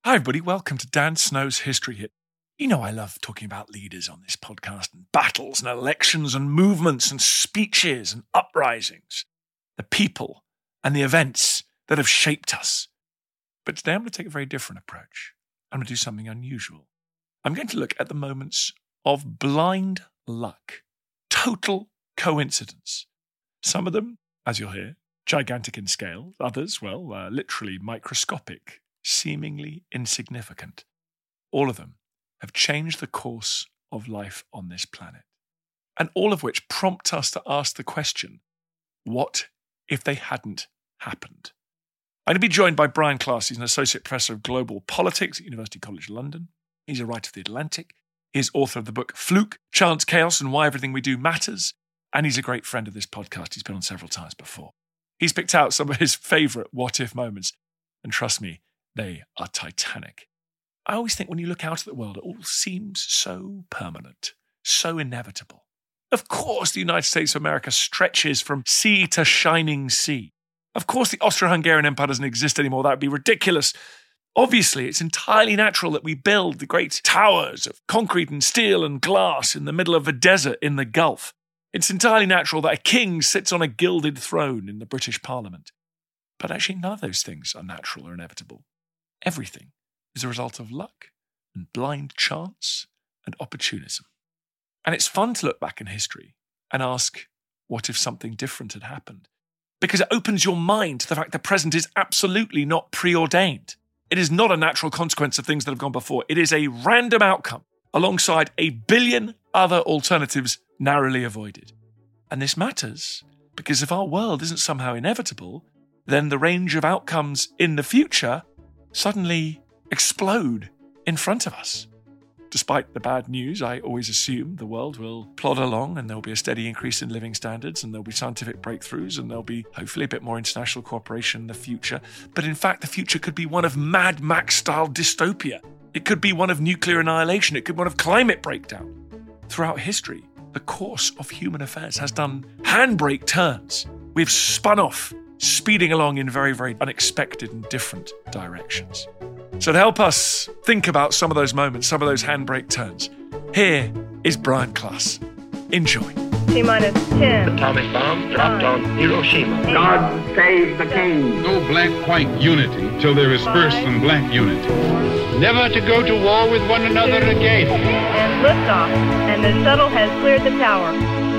Hi, everybody. Welcome to Dan Snow's History Hit. You know I love talking about leaders on this podcast, and battles and elections and movements and speeches and uprisings, the people and the events that have shaped us. But today I'm going to take a very different approach. I'm going to do something unusual. I'm going to look at the moments of blind luck, total coincidence. Some of them, as you'll hear, gigantic in scale. Others, literally microscopic, seemingly insignificant. All of them have changed the course of life on this planet. And all of which prompt us to ask the question, what if they hadn't happened? I'm going to be joined by Brian Klaas. He's an associate professor of global politics at University College London. He's a writer for The Atlantic. He's author of the book Fluke, Chance, Chaos, and Why Everything We Do Matters. And he's a great friend of this podcast. He's been on several times before. He's picked out some of his favourite what-if moments. And trust me, they are titanic. I always think when you look out at the world, it all seems so permanent, so inevitable. Of course, the United States of America stretches from sea to shining sea. Of course, the Austro-Hungarian Empire doesn't exist anymore. That would be ridiculous. Obviously, it's entirely natural that we build the great towers of concrete and steel and glass in the middle of a desert in the Gulf. It's entirely natural that a king sits on a gilded throne in the British Parliament. But actually, none of those things are natural or inevitable. Everything is a result of luck and blind chance and opportunism. And it's fun to look back in history and ask, what if something different had happened? Because it opens your mind to the fact the present is absolutely not preordained. It is not a natural consequence of things that have gone before. It is a random outcome alongside a billion other alternatives narrowly avoided. And this matters because if our world isn't somehow inevitable, then the range of outcomes in the future suddenly explode in front of us. Despite the bad news, I always assume the world will plod along and there'll be a steady increase in living standards and there'll be scientific breakthroughs and there'll be hopefully a bit more international cooperation in the future. But in fact, the future could be one of Mad Max-style dystopia. It could be one of nuclear annihilation. It could be one of climate breakdown. Throughout history, the course of human affairs has done handbrake turns. We've spun off, speeding along in very, very unexpected and different directions. So to help us think about some of those moments, some of those handbrake turns, here is Brian Klaas. Enjoy. T-minus 10. Atomic bomb dropped on Hiroshima. God save the king. No black-white unity till there is first some black unity. Never to go to war with one another again. And liftoff. And the shuttle has cleared the tower.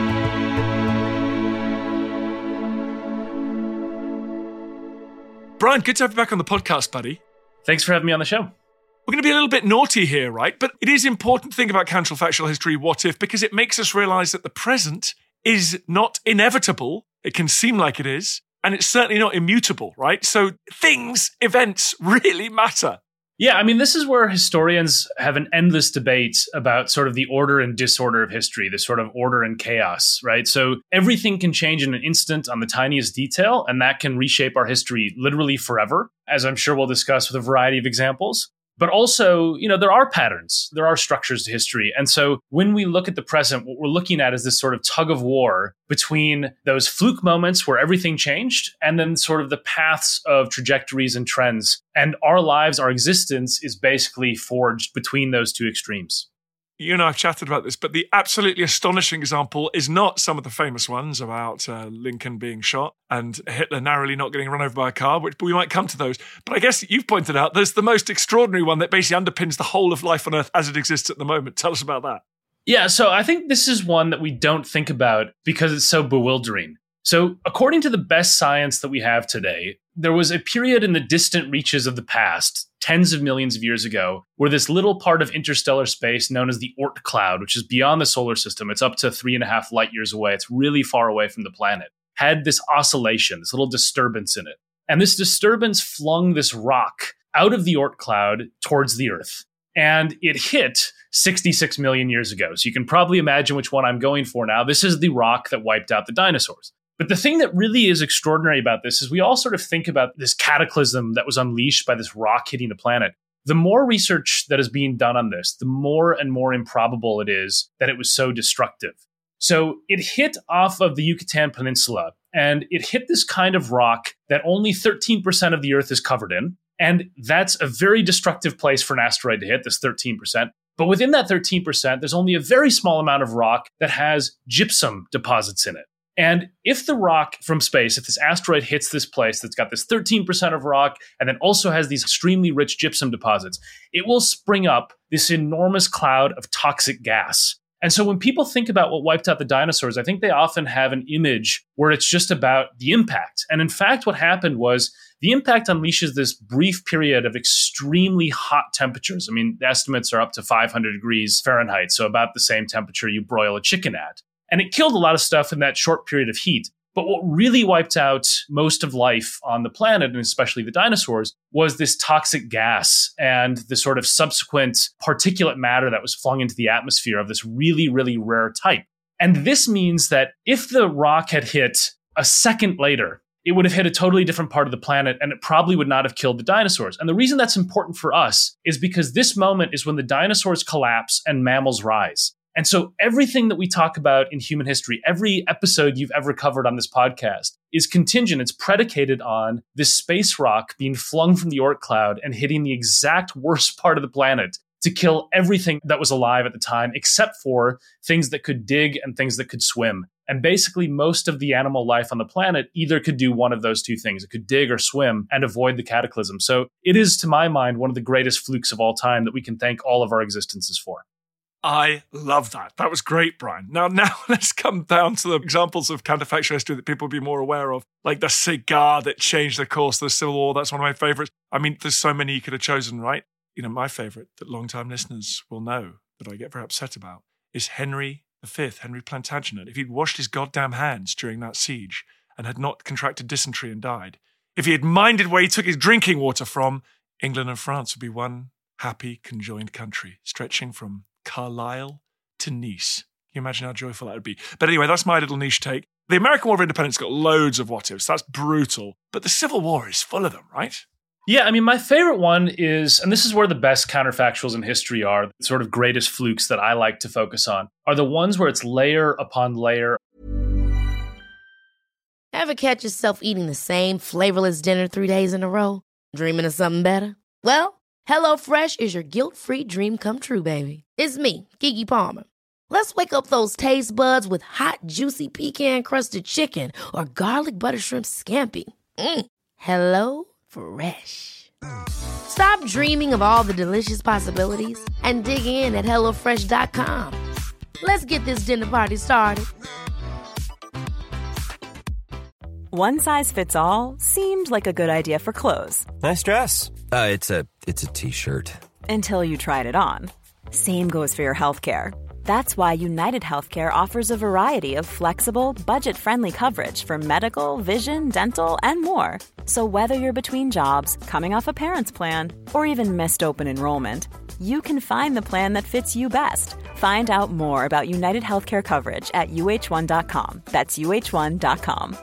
Brian, good to have you back on the podcast, buddy. Thanks for having me on the show. We're going to be a little bit naughty here, right? But it is important to think about counterfactual history, what if, because it makes us realize that the present is not inevitable. It can seem like it is, and it's certainly not immutable, right? So events really matter. Yeah, I mean, this is where historians have an endless debate about sort of the order and disorder of history, the sort of order and chaos, right? So everything can change in an instant on the tiniest detail, and that can reshape our history literally forever, as I'm sure we'll discuss with a variety of examples. But also, there are patterns, there are structures to history. And so when we look at the present, what we're looking at is this sort of tug of war between those fluke moments where everything changed and then sort of the paths of trajectories and trends. And our lives, our existence is basically forged between those two extremes. You and I have chatted about this, but the absolutely astonishing example is not some of the famous ones about Lincoln being shot and Hitler narrowly not getting run over by a car, which we might come to those. But I guess you've pointed out there's the most extraordinary one that basically underpins the whole of life on Earth as it exists at the moment. Tell us about that. Yeah, so I think this is one that we don't think about because it's so bewildering. So according to the best science that we have today, there was a period in the distant reaches of the past, tens of millions of years ago, where this little part of interstellar space known as the Oort cloud, which is beyond the solar system, it's up to 3.5 light years away, it's really far away from the planet, had this oscillation, this little disturbance in it. And this disturbance flung this rock out of the Oort cloud towards the Earth. And it hit 66 million years ago. So you can probably imagine which one I'm going for now. This is the rock that wiped out the dinosaurs. But the thing that really is extraordinary about this is we all sort of think about this cataclysm that was unleashed by this rock hitting the planet. The more research that is being done on this, the more and more improbable it is that it was so destructive. So it hit off of the Yucatan Peninsula, and it hit this kind of rock that only 13% of the Earth is covered in. And that's a very destructive place for an asteroid to hit, this 13%. But within that 13%, there's only a very small amount of rock that has gypsum deposits in it. And if the rock from space, if this asteroid hits this place that's got this 13% of rock and then also has these extremely rich gypsum deposits, it will spring up this enormous cloud of toxic gas. And so when people think about what wiped out the dinosaurs, I think they often have an image where it's just about the impact. And in fact, what happened was the impact unleashes this brief period of extremely hot temperatures. I mean, the estimates are up to 500 degrees Fahrenheit, so about the same temperature you broil a chicken at. And it killed a lot of stuff in that short period of heat. But what really wiped out most of life on the planet, and especially the dinosaurs, was this toxic gas and the sort of subsequent particulate matter that was flung into the atmosphere of this really, really rare type. And this means that if the rock had hit a second later, it would have hit a totally different part of the planet, and it probably would not have killed the dinosaurs. And the reason that's important for us is because this moment is when the dinosaurs collapse and mammals rise. And so everything that we talk about in human history, every episode you've ever covered on this podcast is contingent. It's predicated on this space rock being flung from the Oort cloud and hitting the exact worst part of the planet to kill everything that was alive at the time, except for things that could dig and things that could swim. And basically most of the animal life on the planet either could do one of those two things. It could dig or swim and avoid the cataclysm. So it is, to my mind, one of the greatest flukes of all time that we can thank all of our existences for. I love that. That was great, Brian. Now let's come down to the examples of counterfactual history that people would be more aware of, like the cigar that changed the course of the Civil War. That's one of my favorites. I mean, there's so many you could have chosen, right? You know, my favorite that long-time listeners will know that I get very upset about is Henry V, Henry Plantagenet. If he'd washed his goddamn hands during that siege and had not contracted dysentery and died, if he had minded where he took his drinking water from, England and France would be one happy, conjoined country, stretching from Carlisle to Nice. Can you imagine how joyful that would be? But anyway, that's my little niche take. The American War of Independence got loads of what-ifs. That's brutal. But the Civil War is full of them, right? Yeah, I mean, my favorite one is, and this is where the best counterfactuals in history are, the sort of greatest flukes that I like to focus on, are the ones where it's layer upon layer. Ever catch yourself eating the same flavorless dinner 3 days in a row? Dreaming of something better? Well, HelloFresh is your guilt-free dream come true, baby. It's me, Keke Palmer. Let's wake up those taste buds with hot, juicy pecan-crusted chicken or garlic butter shrimp scampi. Hello Fresh. Stop dreaming of all the delicious possibilities and dig in at HelloFresh.com. Let's get this dinner party started. One size fits all seemed like a good idea for clothes. Nice dress. It's a t-shirt. Until you tried it on. Same goes for your healthcare. That's why United Healthcare offers a variety of flexible, budget-friendly coverage for medical, vision, dental, and more. So whether you're between jobs, coming off a parent's plan, or even missed open enrollment, you can find the plan that fits you best. Find out more about United Healthcare coverage at uh1.com. That's uh1.com.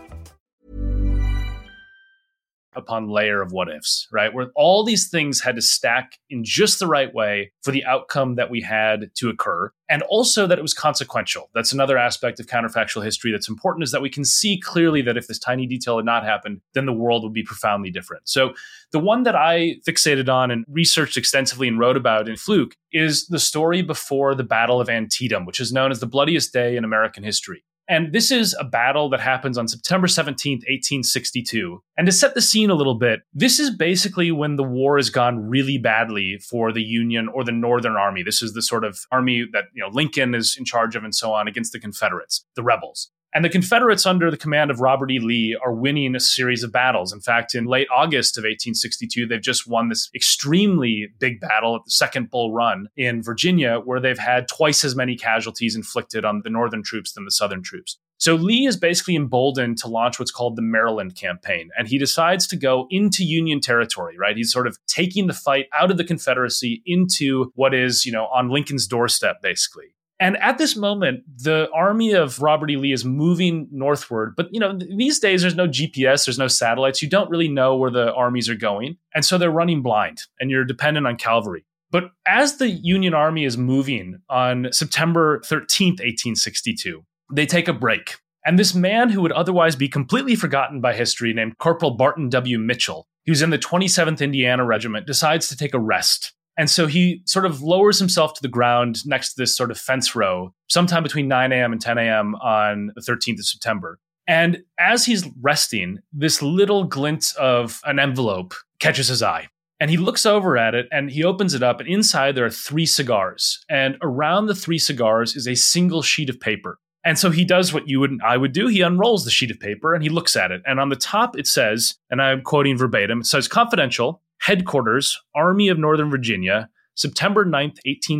Upon layer of what ifs, right? Where all these things had to stack in just the right way for the outcome that we had to occur. And also that it was consequential. That's another aspect of counterfactual history that's important, is that we can see clearly that if this tiny detail had not happened, then the world would be profoundly different. So the one that I fixated on and researched extensively and wrote about in Fluke is the story before the Battle of Antietam, which is known as the bloodiest day in American history. And this is a battle that happens on September 17th, 1862. And to set the scene a little bit, this is basically when the war has gone really badly for the Union or the Northern Army. This is the sort of army that, Lincoln is in charge of and so on, against the Confederates, the rebels. And the Confederates, under the command of Robert E. Lee, are winning a series of battles. In fact, in late August of 1862, they've just won this extremely big battle at the Second Bull Run in Virginia, where they've had twice as many casualties inflicted on the Northern troops than the Southern troops. So Lee is basically emboldened to launch what's called the Maryland Campaign. And he decides to go into Union territory, right? He's sort of taking the fight out of the Confederacy into what is, on Lincoln's doorstep, basically. And at this moment, the army of Robert E. Lee is moving northward. But, these days, there's no GPS, there's no satellites. You don't really know where the armies are going. And so they're running blind, and you're dependent on cavalry. But as the Union Army is moving on September 13th, 1862, they take a break. And this man who would otherwise be completely forgotten by history, named Corporal Barton W. Mitchell, He was in the 27th Indiana Regiment, decides to take a rest. And so he sort of lowers himself to the ground next to this sort of fence row, sometime between 9 a.m. and 10 a.m. on the 13th of September. And as he's resting, this little glint of an envelope catches his eye. And he looks over at it and he opens it up, and inside there are 3 cigars. And around the 3 cigars is a single sheet of paper. And so he does what you and I would do. He unrolls the sheet of paper and he looks at it. And on the top it says, and I'm quoting verbatim, it says, "Confidential, Headquarters, Army of Northern Virginia, September 9th,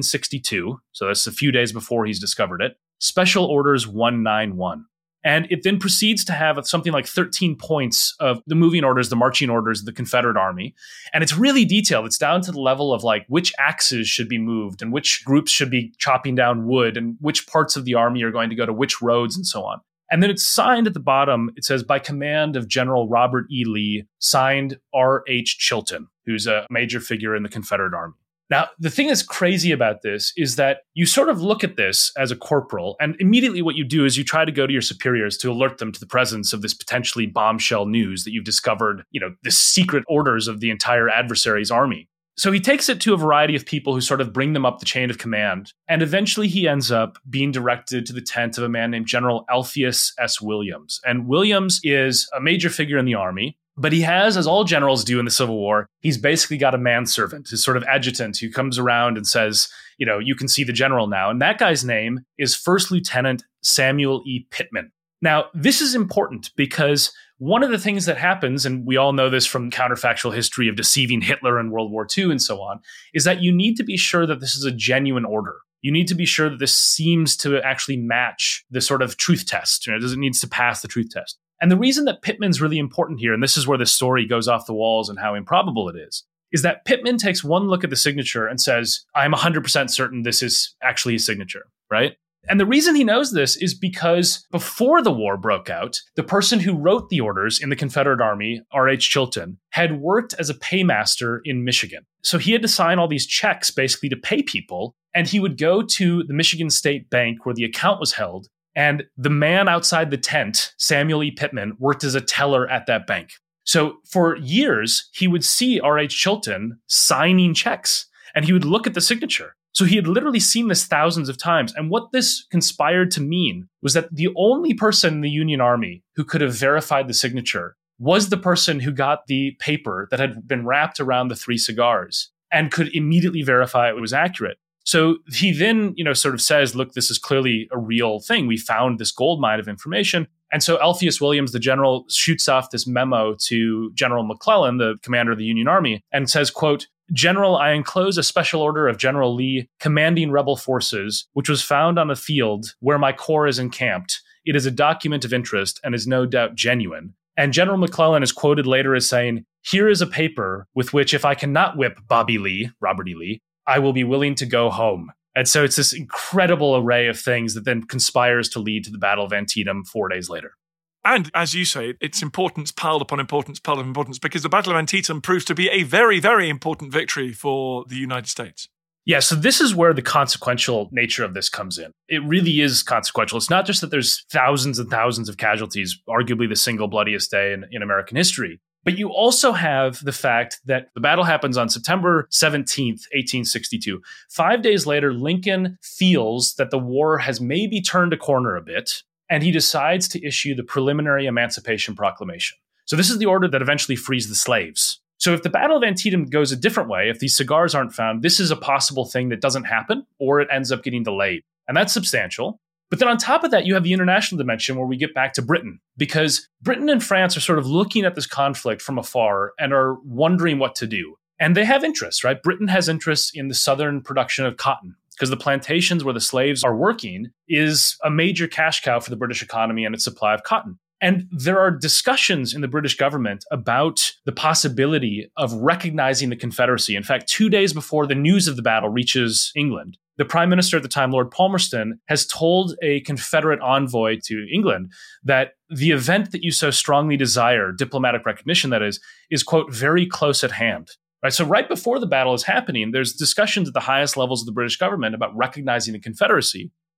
1862. So that's a few days before he's discovered it. Special Orders 191. And it then proceeds to have something like 13 points of the moving orders, the marching orders of the Confederate Army. And it's really detailed. It's down to the level of like which axes should be moved and which groups should be chopping down wood and which parts of the army are going to go to which roads and so on. And then it's signed at the bottom. It says, by command of General Robert E. Lee, signed R.H. Chilton, who's a major figure in the Confederate Army. Now, the thing that's crazy about this is that you sort of look at this as a corporal, and immediately what you do is you try to go to your superiors to alert them to the presence of this potentially bombshell news that you've discovered, the secret orders of the entire adversary's army. So he takes it to a variety of people who sort of bring them up the chain of command, and eventually he ends up being directed to the tent of a man named General Alpheus S. Williams. And Williams is a major figure in the army. But he has, as all generals do in the Civil War, he's basically got a manservant, his sort of adjutant who comes around and says, you can see the general now. And that guy's name is First Lieutenant Samuel E. Pittman. Now, this is important because one of the things that happens, and we all know this from counterfactual history of deceiving Hitler in World War II and so on, is that you need to be sure that this is a genuine order. You need to be sure that this seems to actually match the sort of truth test. It needs to pass the truth test. And the reason that Pittman's really important here, and this is where the story goes off the walls and how improbable it is that Pittman takes one look at the signature and says, I'm 100% certain this is actually his signature, right? And the reason he knows this is because before the war broke out, the person who wrote the orders in the Confederate Army, R.H. Chilton, had worked as a paymaster in Michigan. So he had to sign all these checks basically to pay people, and he would go to the Michigan State Bank where the account was held. And the man outside the tent, Samuel E. Pittman, worked as a teller at that bank. So for years, he would see R.H. Chilton signing checks, and he would look at the signature. So he had literally seen this thousands of times. And what this conspired to mean was that the only person in the Union Army who could have verified the signature was the person who got the paper that had been wrapped around the 3 cigars and could immediately verify it was accurate. So he then, sort of says, look, this is clearly a real thing. We found this goldmine of information. And so Alpheus Williams, the general, shoots off this memo to General McClellan, the commander of the Union Army, and says, quote, General, I enclose a special order of General Lee commanding rebel forces, which was found on a field where my corps is encamped. It is a document of interest and is no doubt genuine. And General McClellan is quoted later as saying, here is a paper with which if I cannot whip Bobby Lee, Robert E. Lee, I will be willing to go home. And so it's this incredible array of things that then conspires to lead to the Battle of Antietam 4 days later. And as you say, it's importance piled upon importance, piled upon importance, because the Battle of Antietam proves to be a very, very important victory for the United States. Yeah, so this is where the consequential nature of this comes in. It really is consequential. It's not just that there's thousands and thousands of casualties, arguably the single bloodiest day in American history. But you also have the fact that the battle happens on September 17th, 1862. 5 days later, Lincoln feels that the war has maybe turned a corner a bit, and he decides to issue the Preliminary Emancipation Proclamation. So this is the order that eventually frees the slaves. So if the Battle of Antietam goes a different way, if these cigars aren't found, this is a possible thing that doesn't happen, or it ends up getting delayed. And that's substantial. But then on top of that, you have the international dimension where we get back to Britain, because Britain and France are sort of looking at this conflict from afar and are wondering what to do. And they have interests, right? Britain has interests in the southern production of cotton, because the plantations where the slaves are working is a major cash cow for the British economy and its supply of cotton. And there are discussions in the British government about the possibility of recognizing the Confederacy. In fact, 2 days before the news of the battle reaches England, the Prime Minister at the time, Lord Palmerston, has told a Confederate envoy to England that the event that you so strongly desire, diplomatic recognition that is, quote, very close at hand. Right? So right before the battle is happening, there's discussions at the highest levels of the British government about recognizing the Confederacy.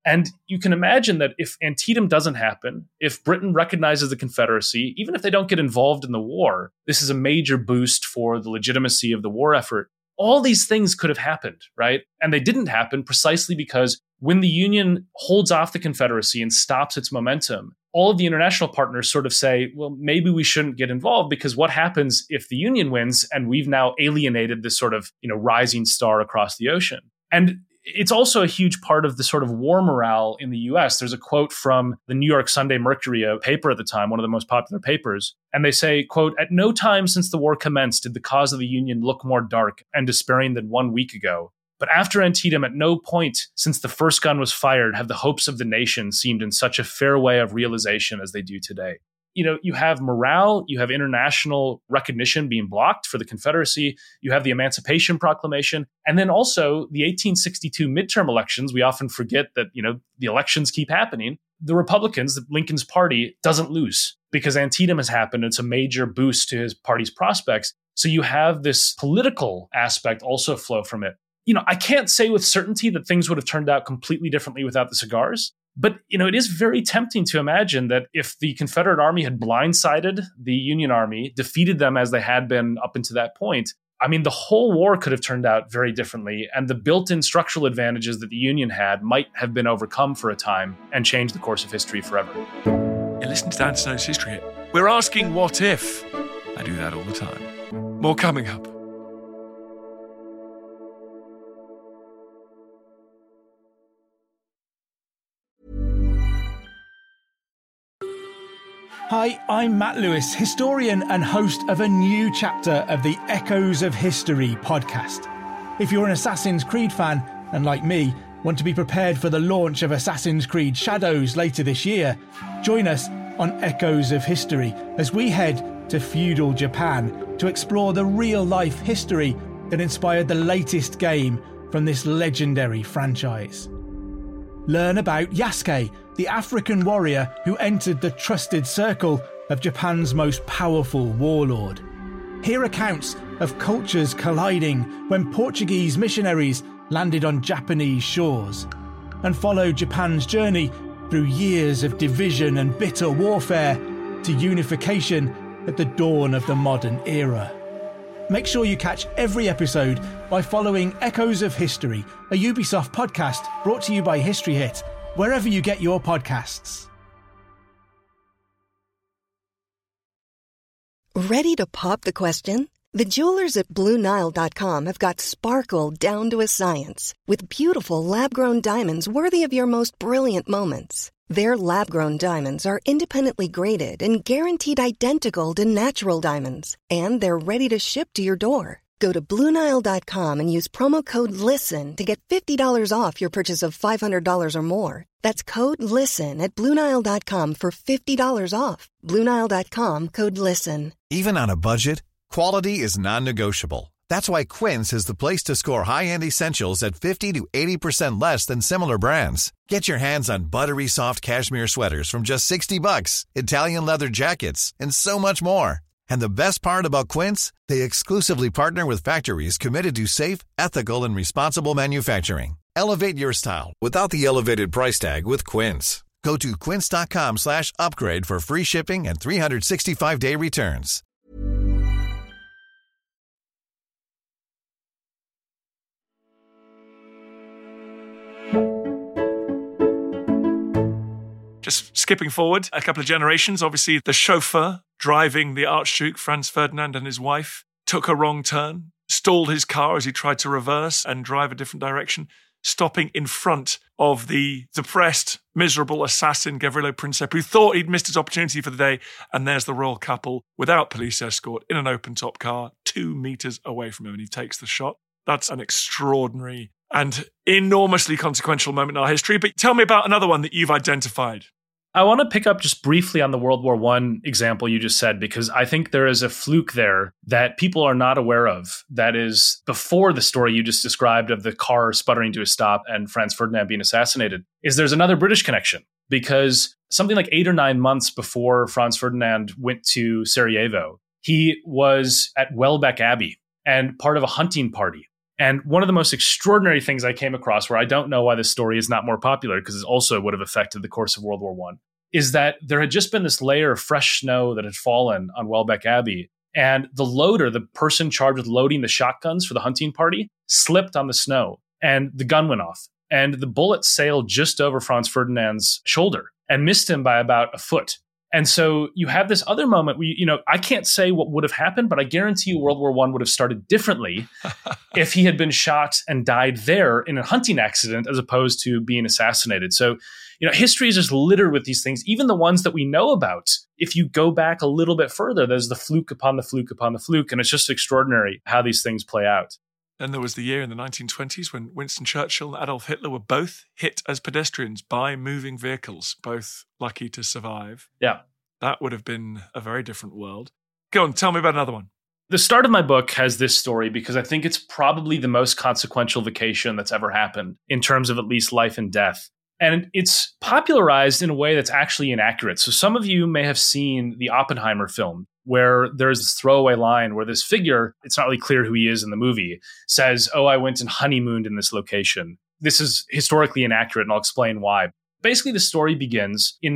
And you can imagine that if Antietam doesn't happen, if Britain recognizes the Confederacy, even if they don't get involved in the war, this is a major boost for the legitimacy of the war effort. All these things could have happened, right? And they didn't happen precisely because when the Union holds off the Confederacy and stops its momentum, all of the international partners sort of say, well, maybe we shouldn't get involved, because what happens if the Union wins and we've now alienated this sort of, rising star across the ocean? And it's also a huge part of the sort of war morale in the US. There's a quote from the New York Sunday Mercury, a paper at the time, one of the most popular papers. And they say, quote, "At no time since the war commenced did the cause of the Union look more dark and despairing than 1 week ago. But after Antietam, at no point since the first gun was fired have the hopes of the nation seemed in such a fair way of realization as they do today." You have morale, you have international recognition being blocked for the Confederacy, you have the Emancipation Proclamation, and then also the 1862 midterm elections. We often forget that, the elections keep happening. The Republicans, Lincoln's party, doesn't lose because Antietam has happened. It's a major boost to his party's prospects. So you have this political aspect also flow from it. I can't say with certainty that things would have turned out completely differently without the cigars. But, it is very tempting to imagine that if the Confederate Army had blindsided the Union Army, defeated them as they had been up until that point, the whole war could have turned out very differently. And the built-in structural advantages that the Union had might have been overcome for a time and changed the course of history forever. You listen to Dan Snow's History Hit. We're asking what if. I do that all the time. More coming up. Hi, I'm Matt Lewis, historian and host of a new chapter of the Echoes of History podcast. If you're an Assassin's Creed fan, and like me, want to be prepared for the launch of Assassin's Creed Shadows later this year, join us on Echoes of History as we head to feudal Japan to explore the real-life history that inspired the latest game from this legendary franchise. Learn about Yasuke, the African warrior who entered the trusted circle of Japan's most powerful warlord. Hear accounts of cultures colliding when Portuguese missionaries landed on Japanese shores. And follow Japan's journey through years of division and bitter warfare to unification at the dawn of the modern era. Make sure you catch every episode by following Echoes of History, a Ubisoft podcast brought to you by History Hit, wherever you get your podcasts. Ready to pop the question? The jewelers at BlueNile.com have got sparkle down to a science with beautiful lab-grown diamonds worthy of your most brilliant moments. Their lab-grown diamonds are independently graded and guaranteed identical to natural diamonds, and they're ready to ship to your door. Go to BlueNile.com and use promo code LISTEN to get $50 off your purchase of $500 or more. That's code LISTEN at BlueNile.com for $50 off. BlueNile.com, code LISTEN. Even on a budget, quality is non-negotiable. That's why Quince is the place to score high-end essentials at 50 to 80% less than similar brands. Get your hands on buttery soft cashmere sweaters from just $60, Italian leather jackets, and so much more. And the best part about Quince, they exclusively partner with factories committed to safe, ethical, and responsible manufacturing. Elevate your style without the elevated price tag with Quince. Go to quince.com/upgrade for free shipping and 365-day returns. Just skipping forward a couple of generations, obviously the chauffeur driving the Archduke Franz Ferdinand and his wife took a wrong turn, stalled his car as he tried to reverse and drive a different direction, stopping in front of the depressed, miserable assassin Gavrilo Princip, who thought he'd missed his opportunity for the day. And there's the royal couple without police escort in an open-top car 2 meters away from him, and he takes the shot. That's an extraordinary and enormously consequential moment in our history. But tell me about another one that you've identified. I want to pick up just briefly on the World War I example you just said, because I think there is a fluke there that people are not aware of that is before the story you just described of the car sputtering to a stop and Franz Ferdinand being assassinated, is there's another British connection. Because something like 8 or 9 months before Franz Ferdinand went to Sarajevo, he was at Welbeck Abbey and part of a hunting party. And one of the most extraordinary things I came across, where I don't know why this story is not more popular, because it also would have affected the course of World War I, is that there had just been this layer of fresh snow that had fallen on Welbeck Abbey. And the loader, the person charged with loading the shotguns for the hunting party, slipped on the snow and the gun went off. And the bullet sailed just over Franz Ferdinand's shoulder and missed him by about a foot. And so you have this other moment where, I can't say what would have happened, but I guarantee you World War I would have started differently if he had been shot and died there in a hunting accident as opposed to being assassinated. So, history is just littered with these things, even the ones that we know about. If you go back a little bit further, there's the fluke upon the fluke upon the fluke, and it's just extraordinary how these things play out. And there was the year in the 1920s when Winston Churchill and Adolf Hitler were both hit as pedestrians by moving vehicles, both lucky to survive. Yeah. That would have been a very different world. Go on, tell me about another one. The start of my book has this story because I think it's probably the most consequential vacation that's ever happened in terms of at least life and death. And it's popularized in a way that's actually inaccurate. So some of you may have seen the Oppenheimer film, where there's this throwaway line where this figure, it's not really clear who he is in the movie, says, "Oh, I went and honeymooned in this location." This is historically inaccurate, and I'll explain why. Basically, the story begins in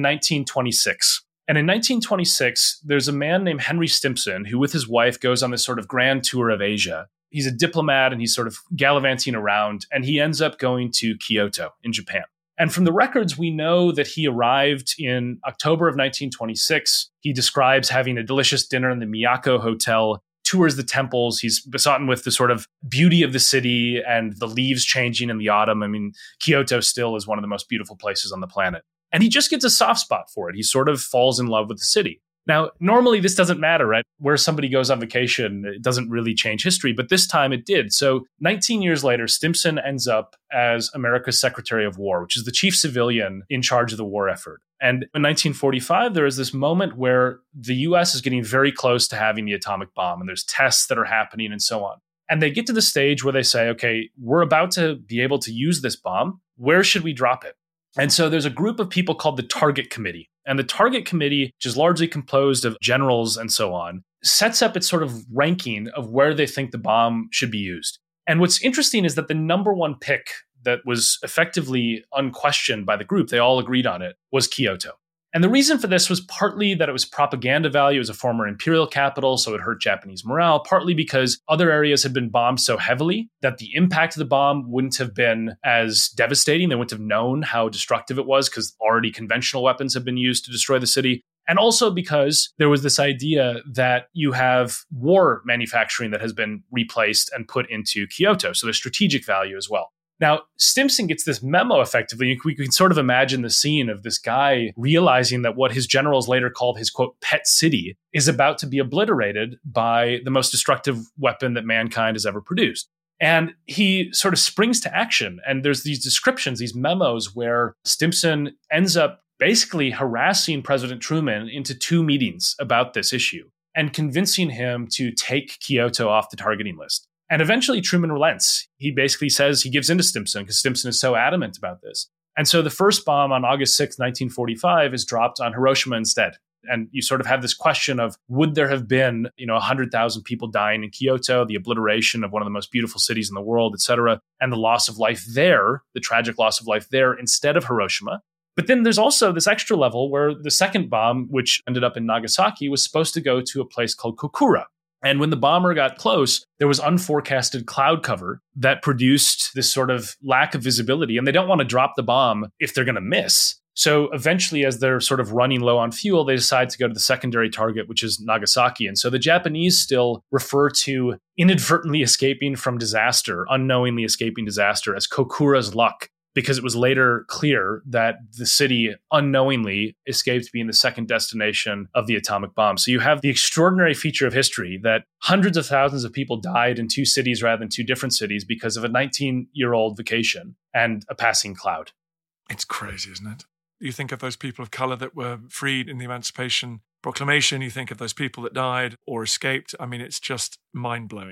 1926. And in 1926, there's a man named Henry Stimson who, with his wife, goes on this sort of grand tour of Asia. He's a diplomat, and he's sort of gallivanting around, and he ends up going to Kyoto in Japan. And from the records, we know that he arrived in October of 1926. He describes having a delicious dinner in the Miyako Hotel, tours the temples. He's besotted with the sort of beauty of the city and the leaves changing in the autumn. I mean, Kyoto still is one of the most beautiful places on the planet. And he just gets a soft spot for it. He sort of falls in love with the city. Now, normally this doesn't matter, right? Where somebody goes on vacation, it doesn't really change history, but this time it did. So 19 years later, Stimson ends up as America's Secretary of War, which is the chief civilian in charge of the war effort. And in 1945, there is this moment where the US is getting very close to having the atomic bomb, and there's tests that are happening and so on. And they get to the stage where they say, okay, we're about to be able to use this bomb. Where should we drop it? And so there's a group of people called the Target Committee. And the Target Committee, which is largely composed of generals and so on, sets up its sort of ranking of where they think the bomb should be used. And what's interesting is that the number one pick that was effectively unquestioned by the group, they all agreed on it, was Kyoto. And the reason for this was partly that it was propaganda value as a former imperial capital, so it hurt Japanese morale, partly because other areas had been bombed so heavily that the impact of the bomb wouldn't have been as devastating. They wouldn't have known how destructive it was because already conventional weapons had been used to destroy the city. And also because there was this idea that you have war manufacturing that has been replaced and put into Kyoto. So there's strategic value as well. Now, Stimson gets this memo effectively. We can sort of imagine the scene of this guy realizing that what his generals later called his, quote, pet city is about to be obliterated by the most destructive weapon that mankind has ever produced. And he sort of springs to action. And there's these descriptions, these memos where Stimson ends up basically harassing President Truman into 2 meetings about this issue and convincing him to take Kyoto off the targeting list. And eventually Truman relents. He basically says he gives in to Stimson because Stimson is so adamant about this. And so the first bomb on August 6, 1945 is dropped on Hiroshima instead. And you sort of have this question of, would there have been, 100,000 people dying in Kyoto, the obliteration of one of the most beautiful cities in the world, et cetera, and the loss of life there, the tragic loss of life there instead of Hiroshima. But then there's also this extra level where the second bomb, which ended up in Nagasaki, was supposed to go to a place called Kokura. And when the bomber got close, there was unforecasted cloud cover that produced this sort of lack of visibility. And they don't want to drop the bomb if they're going to miss. So eventually, as they're sort of running low on fuel, they decide to go to the secondary target, which is Nagasaki. And so the Japanese still refer to inadvertently escaping from disaster, unknowingly escaping disaster, as Kokura's luck, because it was later clear that the city unknowingly escaped being the second destination of the atomic bomb. So you have the extraordinary feature of history that hundreds of thousands of people died in 2 cities rather than 2 different cities because of a 19-year-old vacation and a passing cloud. It's crazy, isn't it? You think of those people of color that were freed in the Emancipation Proclamation. You think of those people that died or escaped. I mean, it's just mind-blowing.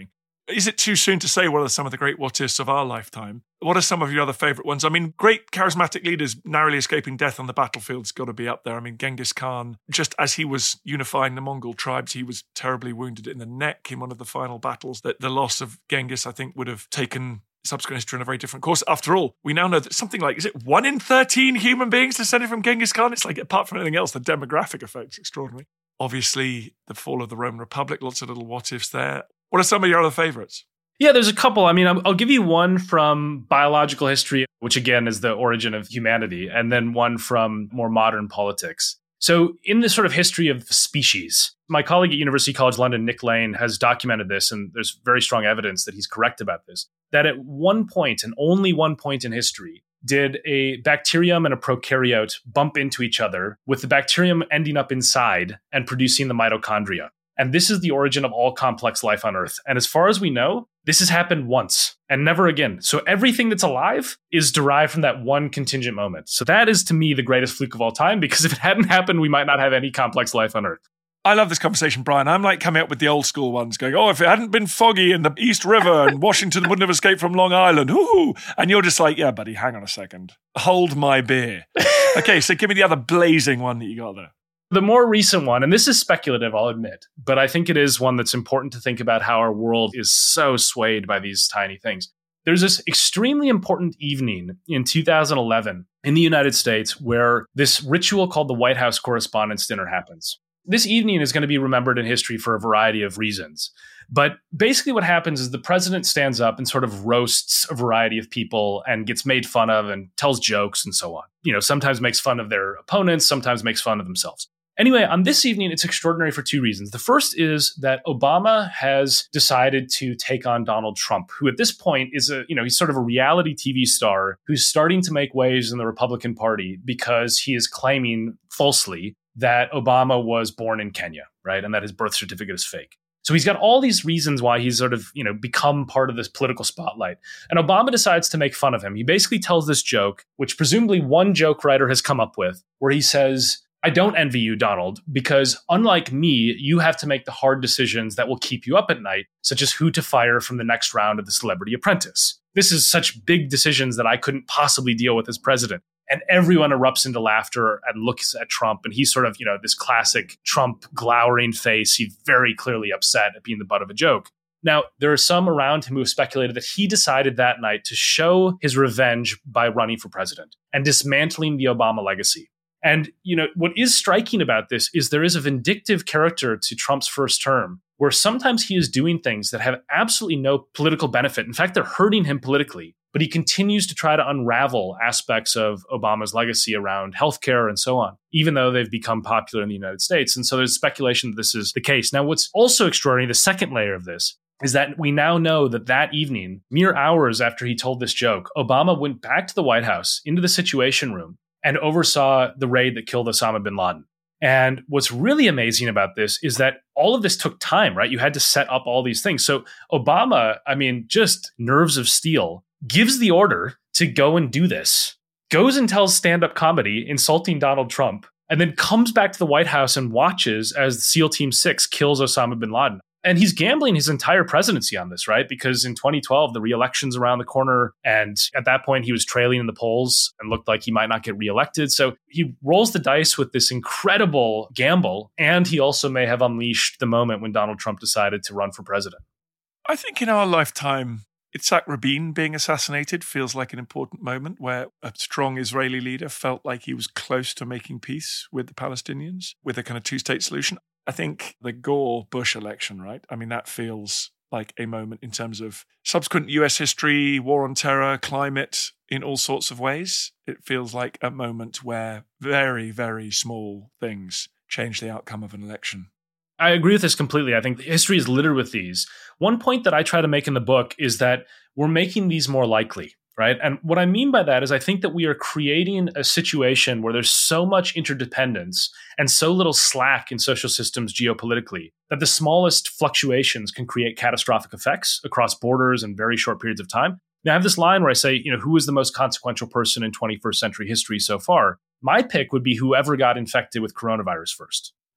Is it too soon to say what are some of the great what-ifs of our lifetime? What are some of your other favourite ones? I mean, great charismatic leaders narrowly escaping death on the battlefield's got to be up there. I mean, Genghis Khan, just as he was unifying the Mongol tribes, he was terribly wounded in the neck in one of the final battles. That the loss of Genghis, I think, would have taken subsequent history on a very different course. After all, we now know that something like, is it 1 in 13 human beings descended from Genghis Khan? It's like, apart from anything else, the demographic effect's extraordinary. Obviously, the fall of the Roman Republic, lots of little what-ifs there. What are some of your other favourites? Yeah, there's a couple. I mean, I'll give you one from biological history, which again is the origin of humanity, and then one from more modern politics. So in the sort of history of species, my colleague at University College London, Nick Lane, has documented this, and there's very strong evidence that he's correct about this, that at one point, and only one point in history, did a bacterium and a prokaryote bump into each other, with the bacterium ending up inside and producing the mitochondria. And this is the origin of all complex life on Earth. And as far as we know, this has happened once and never again. So everything that's alive is derived from that one contingent moment. So that is, to me, the greatest fluke of all time, because if it hadn't happened, we might not have any complex life on Earth. I love this conversation, Brian. I'm like coming up with the old school ones going, if it hadn't been foggy in the East River and Washington wouldn't have escaped from Long Island. Woo-hoo. And you're just like, yeah, buddy, hang on a second. Hold my beer. Okay, so give me the other blazing one that you got there. The more recent one, and this is speculative, I'll admit, but I think it is one that's important to think about how our world is so swayed by these tiny things. There's this extremely important evening in 2011 in the United States where this ritual called the White House Correspondents' Dinner happens. This evening is going to be remembered in history for a variety of reasons. But basically what happens is the president stands up and sort of roasts a variety of people and gets made fun of and tells jokes and so on. Sometimes makes fun of their opponents, sometimes makes fun of themselves. Anyway, on this evening, it's extraordinary for two reasons. The first is that Obama has decided to take on Donald Trump, who at this point is he's sort of a reality TV star who's starting to make waves in the Republican Party because he is claiming falsely that Obama was born in Kenya, right? And that his birth certificate is fake. So he's got all these reasons why he's sort of, become part of this political spotlight. And Obama decides to make fun of him. He basically tells this joke, which presumably one joke writer has come up with, where he says, I don't envy you, Donald, because unlike me, you have to make the hard decisions that will keep you up at night, such as who to fire from the next round of The Celebrity Apprentice. This is such big decisions that I couldn't possibly deal with as president. And everyone erupts into laughter and looks at Trump. And he's sort of, this classic Trump glowering face. He's very clearly upset at being the butt of a joke. Now, there are some around him who have speculated that he decided that night to show his revenge by running for president and dismantling the Obama legacy. And, what is striking about this is there is a vindictive character to Trump's first term, where sometimes he is doing things that have absolutely no political benefit. In fact, they're hurting him politically. But he continues to try to unravel aspects of Obama's legacy around healthcare and so on, even though they've become popular in the United States. And so there's speculation that this is the case. Now, what's also extraordinary, the second layer of this, is that we now know that evening, mere hours after he told this joke, Obama went back to the White House, into the Situation Room, and oversaw the raid that killed Osama bin Laden. And what's really amazing about this is that all of this took time, right? You had to set up all these things. So Obama, just nerves of steel, gives the order to go and do this, goes and tells stand-up comedy insulting Donald Trump, and then comes back to the White House and watches as SEAL Team 6 kills Osama bin Laden. And he's gambling his entire presidency on this, right? Because in 2012, the re-election's around the corner. And at that point, he was trailing in the polls and looked like he might not get reelected. So he rolls the dice with this incredible gamble. And he also may have unleashed the moment when Donald Trump decided to run for president. I think in our lifetime, Itzhak Rabin being assassinated feels like an important moment where a strong Israeli leader felt like he was close to making peace with the Palestinians, with a kind of two-state solution. I think the Gore-Bush election, right? That feels like a moment in terms of subsequent US history, war on terror, climate, in all sorts of ways. It feels like a moment where very, very small things change the outcome of an election. I agree with this completely. I think history is littered with these. One point that I try to make in the book is that we're making these more likely, right? And what I mean by that is I think that we are creating a situation where there's so much interdependence and so little slack in social systems geopolitically that the smallest fluctuations can create catastrophic effects across borders in very short periods of time. Now, I have this line where I say, who is the most consequential person in 21st century history so far? My pick would be whoever got infected with coronavirus first.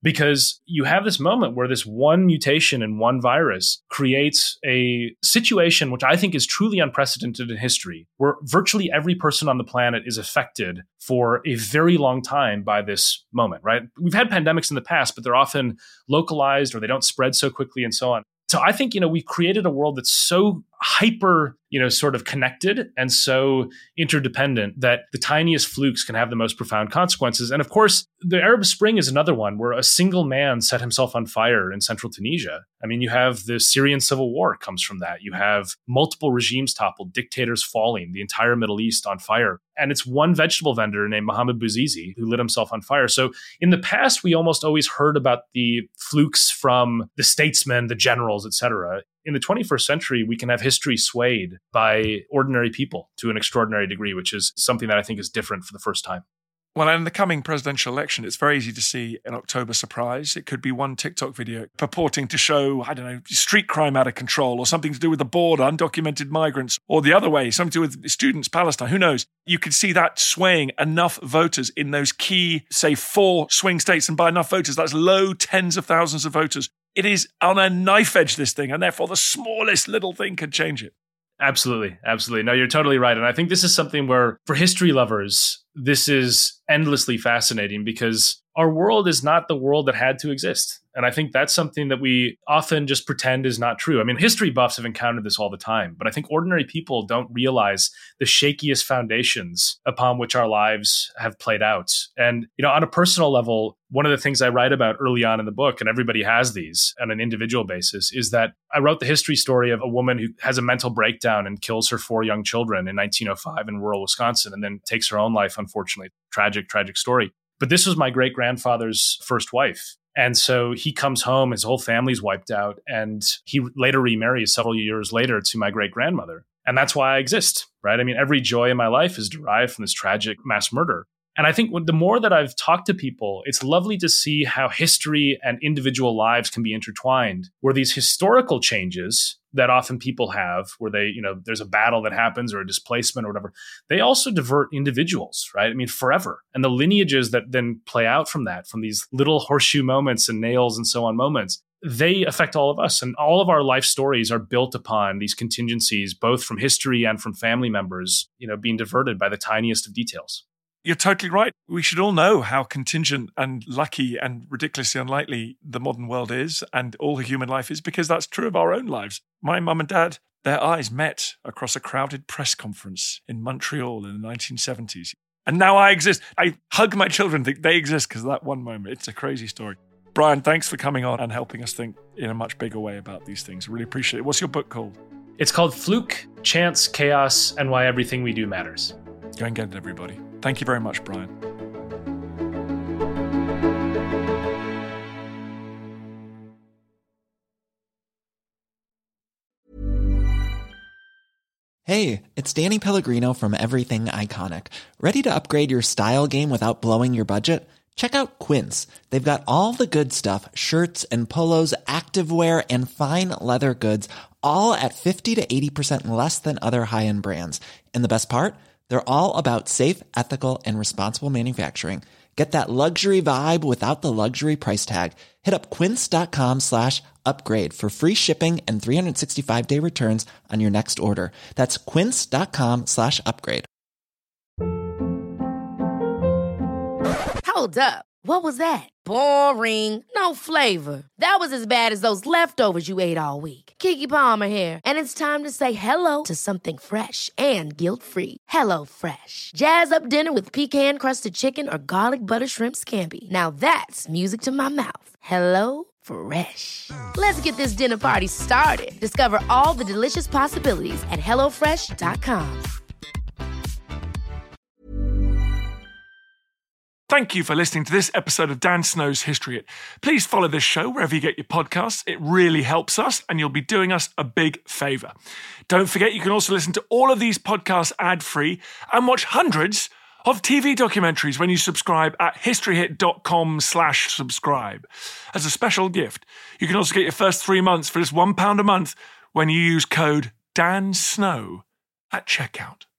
because you have this moment where this one mutation in one virus creates a situation which I think is truly unprecedented in history, where virtually every person on the planet is affected for a very long time by this moment, right? We've had pandemics in the past, but they're often localized or they don't spread so quickly and so on. So I think, we've created a world that's so hyper, sort of connected and so interdependent that the tiniest flukes can have the most profound consequences. And of course, the Arab Spring is another one where a single man set himself on fire in central Tunisia. I mean, you have the Syrian civil war comes from that. You have multiple regimes toppled, dictators falling, the entire Middle East on fire. And it's one vegetable vendor named Mohammed Bouazizi who lit himself on fire. So in the past, we almost always heard about the flukes from the statesmen, the generals, etc. In the 21st century, we can have history swayed by ordinary people to an extraordinary degree, which is something that I think is different for the first time. Well, in the coming presidential election, it's very easy to see an October surprise. It could be one TikTok video purporting to show, street crime out of control or something to do with the border, undocumented migrants, or the other way, something to do with students, Palestine, who knows? You could see that swaying enough voters in those key, say, 4 swing states, and by enough voters, that's low tens of thousands of voters. It is on a knife edge, this thing, and therefore the smallest little thing could change it. Absolutely. Absolutely. No, you're totally right. And I think this is something where, for history lovers, this is endlessly fascinating because our world is not the world that had to exist. And I think that's something that we often just pretend is not true. I mean, history buffs have encountered this all the time, but I think ordinary people don't realize the shakiest foundations upon which our lives have played out. And, on a personal level, one of the things I write about early on in the book, and everybody has these on an individual basis, is that I wrote the history story of a woman who has a mental breakdown and kills her 4 young children in 1905 in rural Wisconsin, and then takes her own life, unfortunately. Tragic, tragic story. But this was my great-grandfather's first wife. And so he comes home, his whole family's wiped out, and he later remarries several years later to my great-grandmother. And that's why I exist, right? I mean, every joy in my life is derived from this tragic mass murder. And I think the more that I've talked to people, it's lovely to see how history and individual lives can be intertwined, where these historical changes that often people have, where they, there's a battle that happens or a displacement or whatever, they also divert individuals, right? I mean, forever. And the lineages that then play out from that, from these little horseshoe moments and nails and so on moments, they affect all of us. And all of our life stories are built upon these contingencies, both from history and from family members, being diverted by the tiniest of details. You're totally right. We should all know how contingent and lucky and ridiculously unlikely the modern world is and all human life is, because that's true of our own lives. My mum and dad, their eyes met across a crowded press conference in Montreal in the 1970s. And now I exist. I hug my children, think they exist because of that one moment. It's a crazy story. Brian, thanks for coming on and helping us think in a much bigger way about these things. I really appreciate it. What's your book called? It's called Fluke, Chance, Chaos, and Why Everything We Do Matters. Go and get it, everybody. Thank you very much, Brian. Hey, it's Danny Pellegrino from Everything Iconic. Ready to upgrade your style game without blowing your budget? Check out Quince. They've got all the good stuff, shirts and polos, activewear, and fine leather goods, all at 50 to 80% less than other high-end brands. And the best part? They're all about safe, ethical, and responsible manufacturing. Get that luxury vibe without the luxury price tag. Hit up quince.com/upgrade for free shipping and 365-day returns on your next order. That's quince.com/upgrade. Hold up. What was that? Boring. No flavor. That was as bad as those leftovers you ate all week. Keke Palmer here. And it's time to say hello to something fresh and guilt-free. Hello Fresh. Jazz up dinner with pecan-crusted chicken or garlic butter shrimp scampi. Now that's music to my mouth. Hello Fresh. Let's get this dinner party started. Discover all the delicious possibilities at HelloFresh.com. Thank you for listening to this episode of Dan Snow's History Hit. Please follow this show wherever you get your podcasts. It really helps us, and you'll be doing us a big favour. Don't forget, you can also listen to all of these podcasts ad-free and watch hundreds of TV documentaries when you subscribe at historyhit.com/subscribe. As a special gift, you can also get your first 3 months for just £1 a month when you use code DANSNOW at checkout.